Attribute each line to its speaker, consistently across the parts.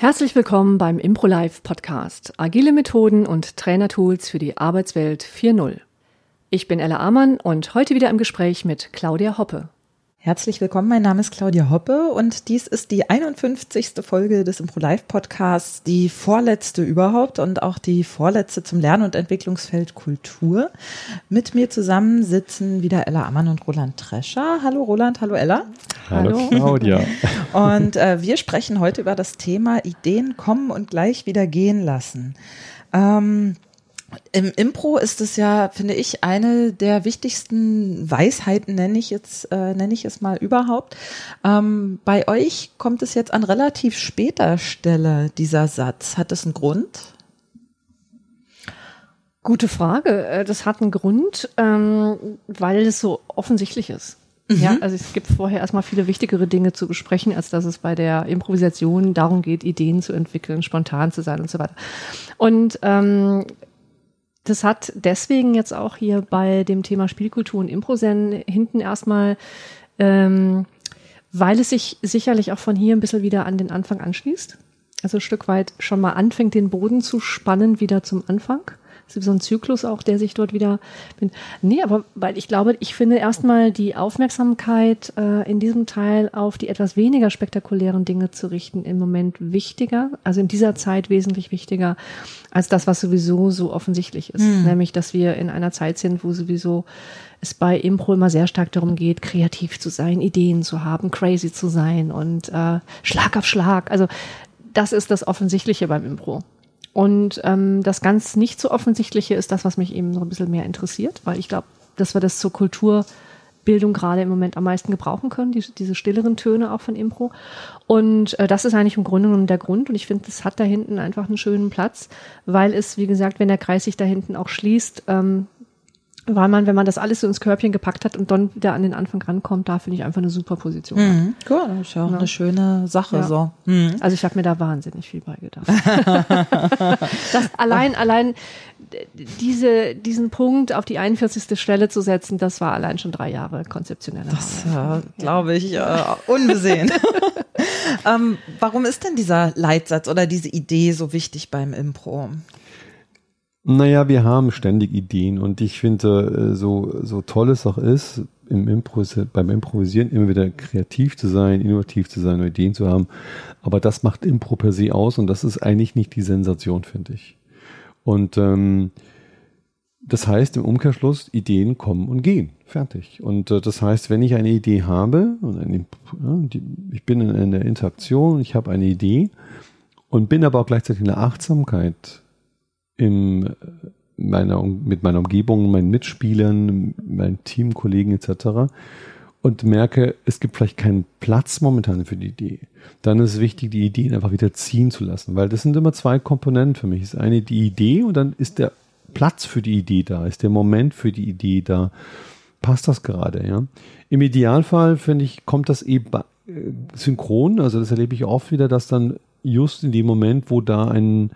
Speaker 1: Herzlich willkommen beim ImproLife Podcast. Agile Methoden und Trainertools für die Arbeitswelt 4.0. Ich bin Ella Amann und heute wieder im Gespräch mit Claudia Hoppe.
Speaker 2: Herzlich willkommen, mein Name ist Claudia Hoppe und dies ist die 51. Folge des ImproLife Podcasts, die vorletzte überhaupt und auch die vorletzte zum Lern- und Entwicklungsfeld Kultur. Mit mir zusammen sitzen wieder Ella Amann und Roland Trescher. Hallo Roland, hallo Ella.
Speaker 3: Hallo Claudia.
Speaker 2: Und wir sprechen heute über das Thema Ideen kommen und gleich wieder gehen lassen. Im Impro ist es ja, finde ich, eine der wichtigsten Weisheiten, nenne ich es mal überhaupt. Bei euch kommt es jetzt an relativ später Stelle, dieser Satz. Hat das einen Grund?
Speaker 1: Gute Frage. Das hat einen Grund, weil es so offensichtlich ist. Ja, also es gibt vorher erstmal viele wichtigere Dinge zu besprechen, als dass es bei der Improvisation darum geht, Ideen zu entwickeln, spontan zu sein und so weiter. Und das hat deswegen jetzt auch hier bei dem Thema Spielkultur und Impro-Zen hinten erstmal, weil es sich sicherlich auch von hier ein bisschen wieder an den Anfang anschließt. Also ein Stück weit schon mal anfängt, den Boden zu spannen wieder zum Anfang. Es ist so ein Zyklus auch, der sich dort wieder... Nee, aber weil ich finde erstmal die Aufmerksamkeit in diesem Teil auf die etwas weniger spektakulären Dinge zu richten im Moment wichtiger, also in dieser Zeit wesentlich wichtiger, als das, was sowieso so offensichtlich ist. Nämlich, dass wir in einer Zeit sind, wo sowieso es bei Impro immer sehr stark darum geht, kreativ zu sein, Ideen zu haben, crazy zu sein und Schlag auf Schlag. Also das ist das Offensichtliche beim Impro. Und das ganz nicht so Offensichtliche ist das, was mich eben so ein bisschen mehr interessiert, weil ich glaube, dass wir das zur Kulturbildung gerade im Moment am meisten gebrauchen können, diese stilleren Töne auch von Impro. Und das ist eigentlich im Grunde genommen der Grund. Und ich finde, das hat da hinten einfach einen schönen Platz, weil es, wie gesagt, wenn der Kreis sich da hinten auch schließt, weil man, wenn man das alles so ins Körbchen gepackt hat und dann wieder an den Anfang rankommt, da finde ich einfach eine super Position.
Speaker 2: Cool, das ist ja auch eine schöne Sache.
Speaker 1: Ja.
Speaker 2: So.
Speaker 1: Also ich habe mir da wahnsinnig viel beigedacht. Das allein diesen Punkt auf die 41. Stelle zu setzen, das war allein schon 3 Jahre konzeptionelle Arbeit.
Speaker 2: Das glaube ich unbesehen. Warum ist denn dieser Leitsatz oder diese Idee so wichtig beim Impro?
Speaker 3: Naja, wir haben ständig Ideen und ich finde, so toll es auch ist, beim Improvisieren immer wieder kreativ zu sein, innovativ zu sein, Ideen zu haben, aber das macht Impro per se aus und das ist eigentlich nicht die Sensation, finde ich. Und das heißt im Umkehrschluss, Ideen kommen und gehen, fertig. Und das heißt, wenn ich eine Idee habe, ich bin in der Interaktion, ich habe eine Idee und bin aber auch gleichzeitig in der Achtsamkeit mit meiner Umgebung, meinen Mitspielern, meinen Teamkollegen etc. und merke, es gibt vielleicht keinen Platz momentan für die Idee, dann ist es wichtig, die Ideen einfach wieder ziehen zu lassen, weil das sind immer 2 Komponenten für mich. Das ist eine die Idee und dann ist der Platz für die Idee da, ist der Moment für die Idee da. Passt das gerade, ja? Im Idealfall, finde ich, kommt das eben synchron, also das erlebe ich oft wieder, dass dann just in dem Moment, wo da eine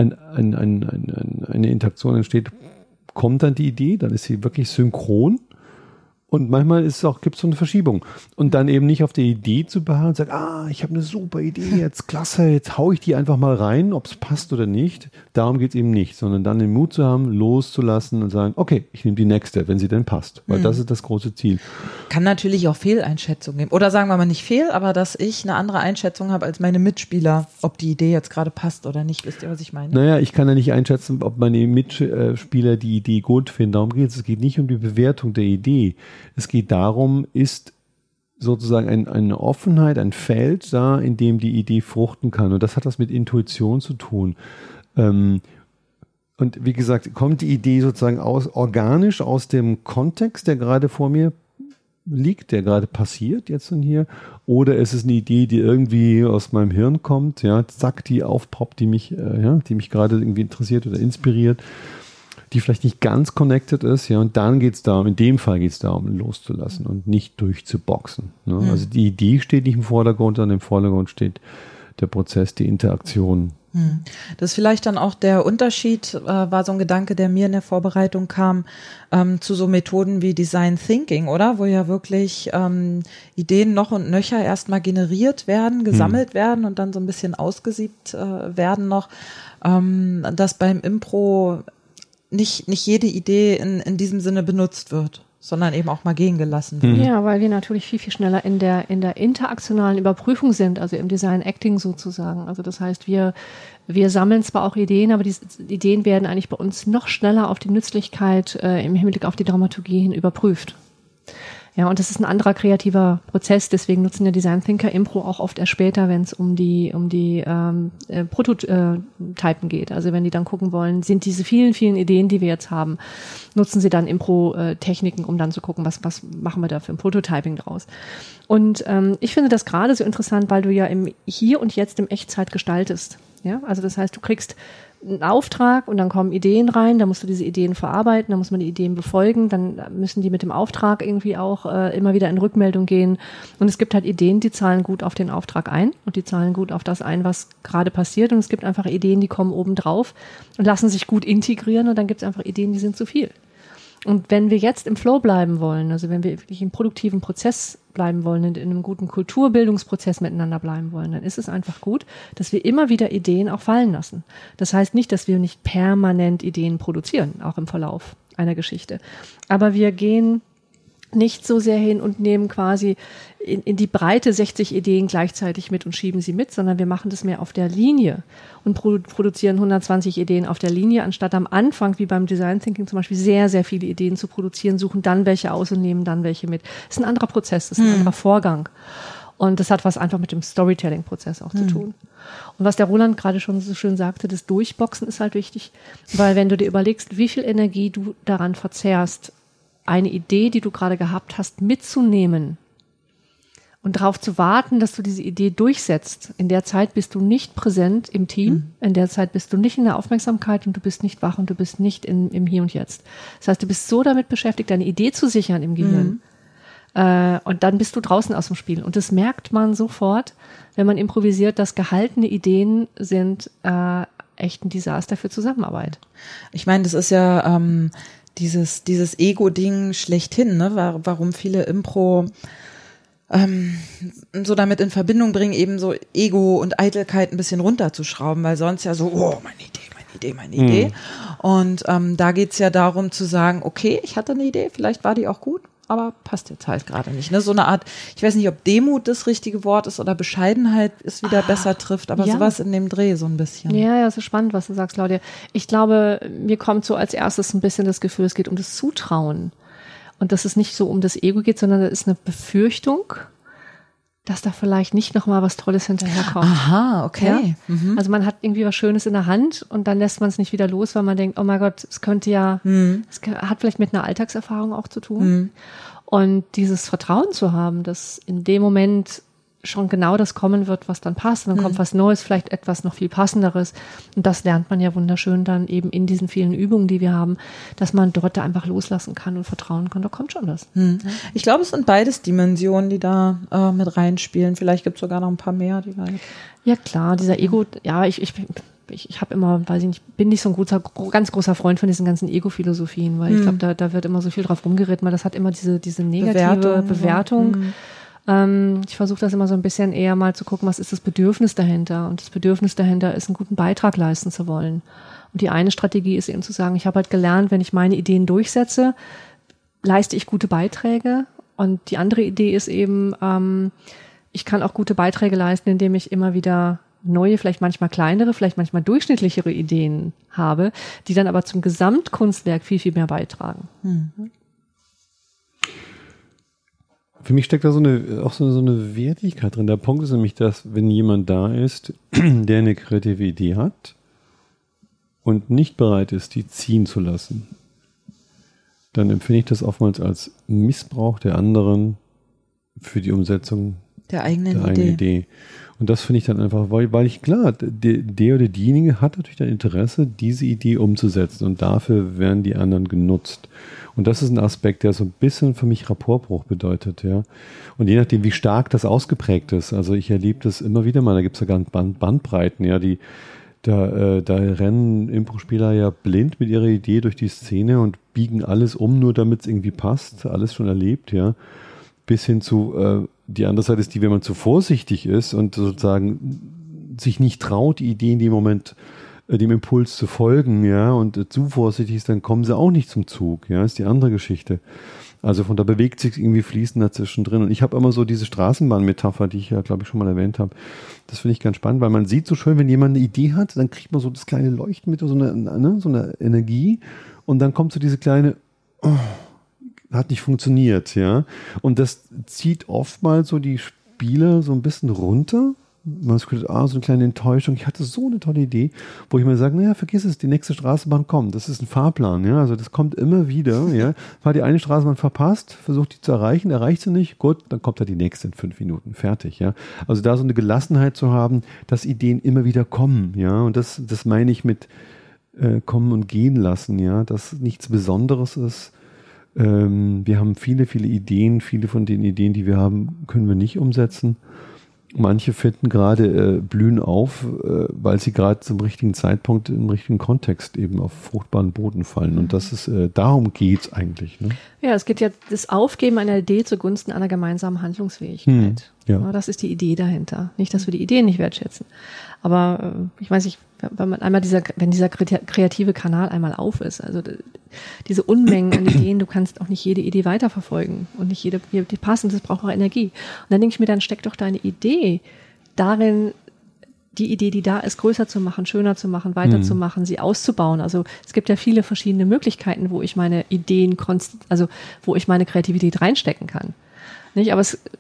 Speaker 3: Interaktion entsteht, kommt dann die Idee, dann ist sie wirklich synchron und manchmal gibt es so eine Verschiebung und dann eben nicht auf der Idee zu beharren und sagen, ich habe eine super Idee, jetzt klasse, jetzt haue ich die einfach mal rein, ob es passt oder nicht, darum geht es eben nicht, sondern dann den Mut zu haben, loszulassen und sagen, okay, ich nehme die nächste, wenn sie denn passt, weil das ist das große Ziel.
Speaker 2: Kann natürlich auch Fehleinschätzungen geben oder sagen wir mal nicht fehl, aber dass ich eine andere Einschätzung habe als meine Mitspieler, ob die Idee jetzt gerade passt oder nicht, wisst ihr, was ich meine?
Speaker 3: Naja, ich kann ja nicht einschätzen, ob meine Mitspieler die Idee gut finden, darum geht es. Es geht nicht um die Bewertung der Idee. Es geht darum, ist sozusagen eine Offenheit, ein Feld da, in dem die Idee fruchten kann. Und das hat was mit Intuition zu tun. Und wie gesagt, kommt die Idee sozusagen organisch aus dem Kontext, der gerade vor mir liegt, der gerade passiert jetzt und hier, oder ist es eine Idee, die irgendwie aus meinem Hirn kommt, ja, zack, die aufpoppt, die mich gerade irgendwie interessiert oder inspiriert, die vielleicht nicht ganz connected ist, ja, und dann geht's darum, in dem Fall geht's darum, loszulassen und nicht durchzuboxen. Ne? Also die Idee steht nicht im Vordergrund, sondern im Vordergrund steht der Prozess, die Interaktion
Speaker 2: Das ist vielleicht dann auch der Unterschied, war so ein Gedanke, der mir in der Vorbereitung kam, zu so Methoden wie Design Thinking, oder? Wo ja wirklich Ideen noch und nöcher erstmal generiert werden, gesammelt werden und dann so ein bisschen ausgesiebt werden noch, dass beim Impro nicht jede Idee in diesem Sinne benutzt wird, sondern eben auch mal gehen gelassen wird.
Speaker 1: Ja, weil wir natürlich viel, viel schneller in der interaktionalen Überprüfung sind, also im Design Acting sozusagen. Also das heißt, wir sammeln zwar auch Ideen, aber die Ideen werden eigentlich bei uns noch schneller auf die Nützlichkeit im Hinblick auf die Dramaturgie hin überprüft. Ja, und das ist ein anderer kreativer Prozess, deswegen nutzen ja Design Thinker Impro auch oft erst später, wenn es um die Prototypen geht. Also wenn die dann gucken wollen, sind diese vielen, vielen Ideen, die wir jetzt haben, nutzen sie dann Impro-Techniken, um dann zu gucken, was machen wir da für ein Prototyping draus. Und ich finde das gerade so interessant, weil du ja im Hier und Jetzt im Echtzeit gestaltest. Ja, also das heißt, du kriegst einen Auftrag und dann kommen Ideen rein, dann musst du diese Ideen verarbeiten, dann muss man die Ideen befolgen, dann müssen die mit dem Auftrag irgendwie auch immer wieder in Rückmeldung gehen. Und es gibt halt Ideen, die zahlen gut auf den Auftrag ein und die zahlen gut auf das ein, was gerade passiert. Und es gibt einfach Ideen, die kommen oben drauf und lassen sich gut integrieren und dann gibt es einfach Ideen, die sind zu viel. Und wenn wir jetzt im Flow bleiben wollen, also wenn wir wirklich im produktiven Prozess bleiben wollen, in einem guten Kulturbildungsprozess miteinander bleiben wollen, dann ist es einfach gut, dass wir immer wieder Ideen auch fallen lassen. Das heißt nicht, dass wir nicht permanent Ideen produzieren, auch im Verlauf einer Geschichte. Aber wir gehen nicht so sehr hin und nehmen quasi in die Breite 60 Ideen gleichzeitig mit und schieben sie mit, sondern wir machen das mehr auf der Linie und produzieren 120 Ideen auf der Linie, anstatt am Anfang, wie beim Design Thinking zum Beispiel, sehr, sehr viele Ideen zu produzieren, suchen dann welche aus und nehmen dann welche mit. Das ist ein anderer Prozess, das ist ein anderer Vorgang. Und das hat was einfach mit dem Storytelling-Prozess auch zu tun. Und was der Roland gerade schon so schön sagte, das Durchboxen ist halt wichtig, weil wenn du dir überlegst, wie viel Energie du daran verzehrst, eine Idee, die du gerade gehabt hast, mitzunehmen und darauf zu warten, dass du diese Idee durchsetzt. In der Zeit bist du nicht präsent im Team, in der Zeit bist du nicht in der Aufmerksamkeit und du bist nicht wach und du bist nicht im Hier und Jetzt. Das heißt, du bist so damit beschäftigt, deine Idee zu sichern im Gehirn. Und dann bist du draußen aus dem Spiel. Und das merkt man sofort, wenn man improvisiert, dass gehaltene Ideen sind echt ein Desaster für Zusammenarbeit.
Speaker 2: Ich meine, das ist ja dieses Ego-Ding schlechthin, ne? Warum viele Impro so damit in Verbindung bringen, eben so Ego und Eitelkeit ein bisschen runterzuschrauben, weil sonst ja so, oh, meine Idee. Und da geht's ja darum zu sagen, okay, ich hatte eine Idee, vielleicht war die auch gut, aber passt jetzt halt gerade nicht. Ne? So eine Art, ich weiß nicht, ob Demut das richtige Wort ist oder Bescheidenheit es wieder besser trifft, aber sowas in dem Dreh so ein bisschen.
Speaker 1: Ja, das ist spannend, was du sagst, Claudia. Ich glaube, mir kommt so als erstes ein bisschen das Gefühl, es geht um das Zutrauen. Und dass es nicht so um das Ego geht, sondern es ist eine Befürchtung, dass da vielleicht nicht nochmal was Tolles hinterherkommt.
Speaker 2: Aha, okay.
Speaker 1: Ja? Also man hat irgendwie was Schönes in der Hand und dann lässt man es nicht wieder los, weil man denkt, oh mein Gott, es könnte ja, es hat vielleicht mit einer Alltagserfahrung auch zu tun. Und dieses Vertrauen zu haben, dass in dem Moment schon genau das kommen wird, was dann passt. Und dann kommt was Neues, vielleicht etwas noch viel Passenderes. Und das lernt man ja wunderschön dann eben in diesen vielen Übungen, die wir haben, dass man dort da einfach loslassen kann und vertrauen kann. Da kommt schon was.
Speaker 2: Ich glaube, es sind beides Dimensionen, die da mit reinspielen. Vielleicht gibt es sogar noch ein paar mehr. Die
Speaker 1: ja klar, dieser Ego, ja, ich habe immer, weiß ich nicht, bin nicht so ein ganz großer Freund von diesen ganzen Ego-Philosophien, weil ich glaube, da wird immer so viel drauf rumgeritten, weil das hat immer diese negative Bewertung. Ich versuche das immer so ein bisschen eher mal zu gucken, was ist das Bedürfnis dahinter? Und das Bedürfnis dahinter ist, einen guten Beitrag leisten zu wollen. Und die eine Strategie ist eben zu sagen, ich habe halt gelernt, wenn ich meine Ideen durchsetze, leiste ich gute Beiträge. Und die andere Idee ist eben, ich kann auch gute Beiträge leisten, indem ich immer wieder neue, vielleicht manchmal kleinere, vielleicht manchmal durchschnittlichere Ideen habe, die dann aber zum Gesamtkunstwerk viel, viel mehr beitragen.
Speaker 3: Für mich steckt da so eine Wertigkeit drin. Der Punkt ist nämlich, dass wenn jemand da ist, der eine kreative Idee hat und nicht bereit ist, die ziehen zu lassen, dann empfinde ich das oftmals als Missbrauch der anderen für die Umsetzung der eigenen Idee. Und das finde ich dann einfach, weil ich klar, der oder diejenige hat natürlich ein Interesse, diese Idee umzusetzen und dafür werden die anderen genutzt. Und das ist ein Aspekt, der so ein bisschen für mich Rapportbruch bedeutet, ja. Und je nachdem, wie stark das ausgeprägt ist, also ich erlebe das immer wieder mal, da gibt es ja ganz Bandbreiten, ja, die Da rennen Impro-Spieler ja blind mit ihrer Idee durch die Szene und biegen alles um, nur damit es irgendwie passt. Alles schon erlebt, ja. Bis hin zu, die andere Seite ist die, wenn man zu vorsichtig ist und sozusagen sich nicht traut, die Idee in dem Moment dem Impuls zu folgen, ja, und zu vorsichtig ist, dann kommen sie auch nicht zum Zug, ja, ist die andere Geschichte. Also von da bewegt sich irgendwie fließend dazwischen drin. Und ich habe immer so diese Straßenbahn-Metapher, die ich ja, glaube ich, schon mal erwähnt habe. Das finde ich ganz spannend, weil man sieht so schön, wenn jemand eine Idee hat, dann kriegt man so das kleine Leuchten mit, so eine Energie. Und dann kommt so diese kleine, hat nicht funktioniert, ja. Und das zieht oftmals so die Spieler so ein bisschen runter. Man sagt, so eine kleine Enttäuschung. Ich hatte so eine tolle Idee, wo ich mir sage, naja, vergiss es, die nächste Straßenbahn kommt. Das ist ein Fahrplan, ja. Also das kommt immer wieder, ja. War die eine Straßenbahn verpasst, versucht die zu erreichen, erreicht sie nicht, gut, dann kommt da die nächste in 5 Minuten. Fertig, ja. Also da so eine Gelassenheit zu haben, dass Ideen immer wieder kommen, ja. Und das meine ich mit kommen und gehen lassen, ja. Dass nichts Besonderes ist. Wir haben viele, viele Ideen. Viele von den Ideen, die wir haben, können wir nicht umsetzen. Manche finden gerade blühen auf, weil sie gerade zum richtigen Zeitpunkt im richtigen Kontext eben auf fruchtbaren Boden fallen. Und das ist, darum geht's eigentlich. Ne?
Speaker 1: Ja, es geht ja das Aufgeben einer Idee zugunsten einer gemeinsamen Handlungsfähigkeit. Ja. Das ist die Idee dahinter. Nicht, dass wir die Ideen nicht wertschätzen. Aber ich weiß nicht, wenn dieser kreative Kanal einmal auf ist, also diese Unmengen an Ideen, du kannst auch nicht jede Idee weiterverfolgen und nicht jede passen, das braucht auch Energie. Und dann denke ich mir, dann steckt doch deine Idee darin, die Idee, die da ist, größer zu machen, schöner zu machen, weiterzumachen, sie auszubauen. Also es gibt ja viele verschiedene Möglichkeiten, wo ich meine Ideen, wo ich meine Kreativität reinstecken kann. Nicht?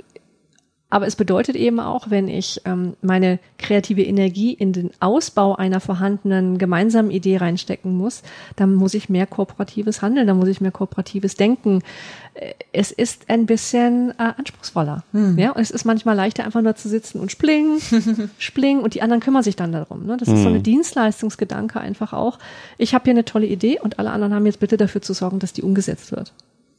Speaker 1: Aber es bedeutet eben auch, wenn ich meine kreative Energie in den Ausbau einer vorhandenen gemeinsamen Idee reinstecken muss, dann muss ich mehr kooperatives Handeln, dann muss ich mehr kooperatives Denken. Es ist ein bisschen anspruchsvoller. Ja? Und es ist manchmal leichter, einfach nur zu sitzen und splingen und die anderen kümmern sich dann darum. Ne? Das ist so eine Dienstleistungsgedanke einfach auch. Ich habe hier eine tolle Idee und alle anderen haben jetzt bitte dafür zu sorgen, dass die umgesetzt wird.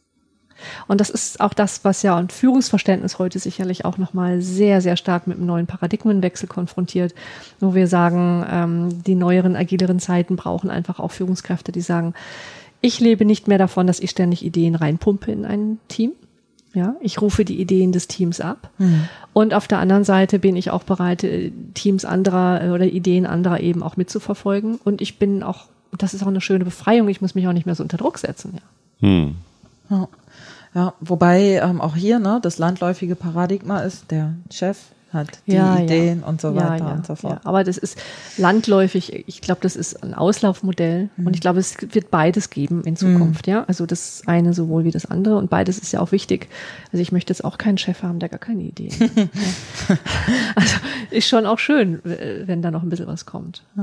Speaker 1: Und das ist auch das, was ja ein Führungsverständnis heute sicherlich auch nochmal sehr, sehr stark mit einem neuen Paradigmenwechsel konfrontiert, wo wir sagen, die neueren, agileren Zeiten brauchen einfach auch Führungskräfte, die sagen, ich lebe nicht mehr davon, dass ich ständig Ideen reinpumpe in ein Team. Ja, ich rufe die Ideen des Teams ab. Und auf der anderen Seite bin ich auch bereit, Teams anderer oder Ideen anderer eben auch mitzuverfolgen. Und ich bin auch, das ist auch eine schöne Befreiung, ich muss mich auch nicht mehr so unter Druck setzen. Ja.
Speaker 2: Ja, wobei auch hier das landläufige Paradigma ist, der Chef hat die Ideen und so weiter und so fort. Ja,
Speaker 1: aber das ist landläufig, ich glaube, das ist ein Auslaufmodell und ich glaube, es wird beides geben in Zukunft. Ja, also das eine sowohl wie das andere und beides ist ja auch wichtig. Also ich möchte jetzt auch keinen Chef haben, der gar keine Ideen hat. Also ist schon auch schön, wenn da noch ein bisschen was kommt. Ja.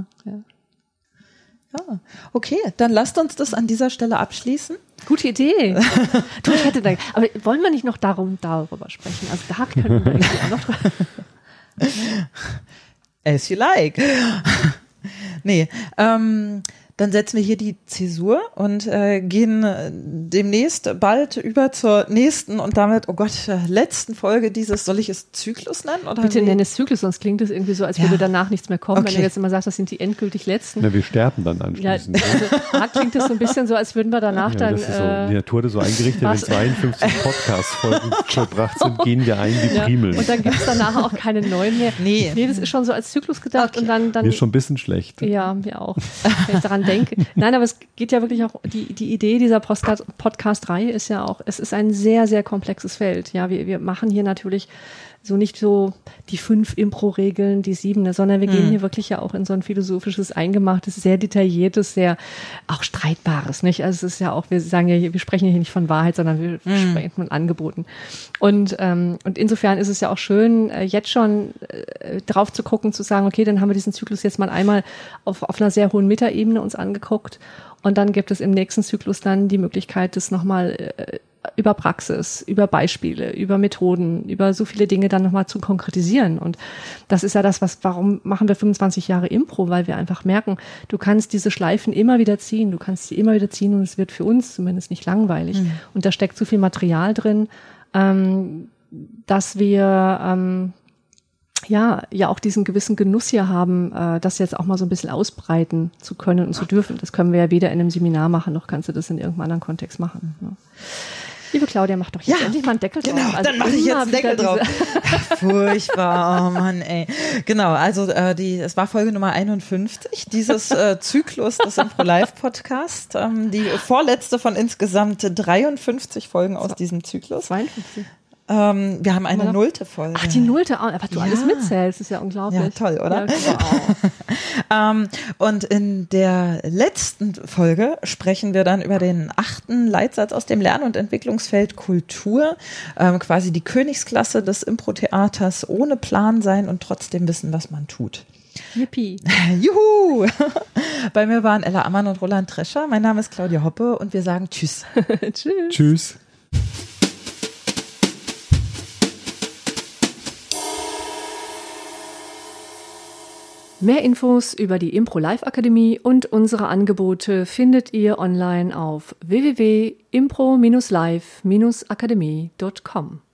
Speaker 2: Ja, okay, dann lasst uns das an dieser Stelle abschließen.
Speaker 1: Gute Idee. Du, aber wollen wir nicht noch darüber sprechen? Also da können wir irgendwie auch noch drüber.
Speaker 2: As you like. Nee, dann setzen wir hier die Zäsur und gehen demnächst bald über zur nächsten und damit, oh Gott, letzten Folge dieses, soll ich es Zyklus nennen? Oder
Speaker 1: bitte nenn es Zyklus, sonst klingt es irgendwie so, als würde danach nichts mehr kommen. Okay. Wenn du jetzt immer sagst, das sind die endgültig letzten.
Speaker 3: Na, wir sterben dann anschließend.
Speaker 1: Ja, also, klingt das so ein bisschen so, als würden wir danach dann...
Speaker 3: Das ist so, die Natur hat so eingerichtet, wenn 52 Podcast-Folgen vollbracht sind, gehen wir ein wie Primeln.
Speaker 1: Und dann gibt es danach auch keine neuen mehr. Nee, das ist schon so als Zyklus gedacht. Okay. Und dann
Speaker 3: mir ist schon ein bisschen schlecht.
Speaker 1: Ja, mir auch. Wenn ich daran denke. Nein, aber es geht ja wirklich auch, die Idee dieser Podcast-Reihe ist ja auch, es ist ein sehr, sehr komplexes Feld. Ja, wir machen hier natürlich so nicht so die 5 Impro-Regeln, die 7, sondern wir gehen hier wirklich ja auch in so ein philosophisches, eingemachtes, sehr detailliertes, sehr auch streitbares, nicht? Also es ist ja auch, wir sagen ja, wir sprechen hier nicht von Wahrheit, sondern wir sprechen von Angeboten. Und insofern ist es ja auch schön, jetzt schon drauf zu gucken, zu sagen, okay, dann haben wir diesen Zyklus jetzt mal einmal auf einer sehr hohen Metaebene uns angeguckt und dann gibt es im nächsten Zyklus dann die Möglichkeit, das nochmal über Praxis, über Beispiele, über Methoden, über so viele Dinge dann nochmal zu konkretisieren. Und das ist ja das, warum machen wir 25 Jahre Impro? Weil wir einfach merken, du kannst diese Schleifen immer wieder ziehen, und es wird für uns zumindest nicht langweilig. Und da steckt so viel Material drin, dass wir ja auch diesen gewissen Genuss hier haben, das jetzt auch mal so ein bisschen ausbreiten zu können und zu dürfen. Das können wir ja weder in einem Seminar machen, noch kannst du das in irgendeinem anderen Kontext machen. Ja. Liebe Claudia, mach doch jetzt endlich mal einen Deckel drauf.
Speaker 2: Genau, dann mache ich jetzt einen Deckel drauf. Furchtbar, oh Mann, ey. Genau, also es war Folge Nummer 51 dieses Zyklus des Impro-Live-Podcasts. Die vorletzte von insgesamt 53 Folgen aus diesem Zyklus.
Speaker 1: 52.
Speaker 2: Wir haben eine 0. Folge.
Speaker 1: Ach, die 0. Was du alles mitzählst, ist ja unglaublich.
Speaker 2: Ja, toll, oder?
Speaker 1: Ja,
Speaker 2: und in der letzten Folge sprechen wir dann über den 8. Leitsatz aus dem Lern- und Entwicklungsfeld Kultur, quasi die Königsklasse des Impro-Theaters, ohne Plan sein und trotzdem wissen, was man tut.
Speaker 1: Yippie.
Speaker 2: Juhu! Bei mir waren Ella Ammann und Roland Trescher. Mein Name ist Claudia Hoppe und wir sagen Tschüss.
Speaker 1: Tschüss.
Speaker 3: Tschüss.
Speaker 1: Mehr Infos über die Impro-Live-Akademie und unsere Angebote findet ihr online auf www.impro-live-akademie.com.